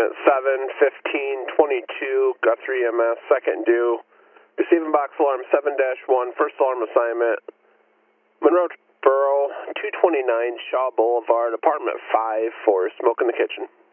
at 7:15:22, Guthrie EMS, second due. Receiving box alarm 7-1, first alarm assignment. Monroe Borough, 229 Shaw Boulevard, apartment 5 for smoke in the kitchen.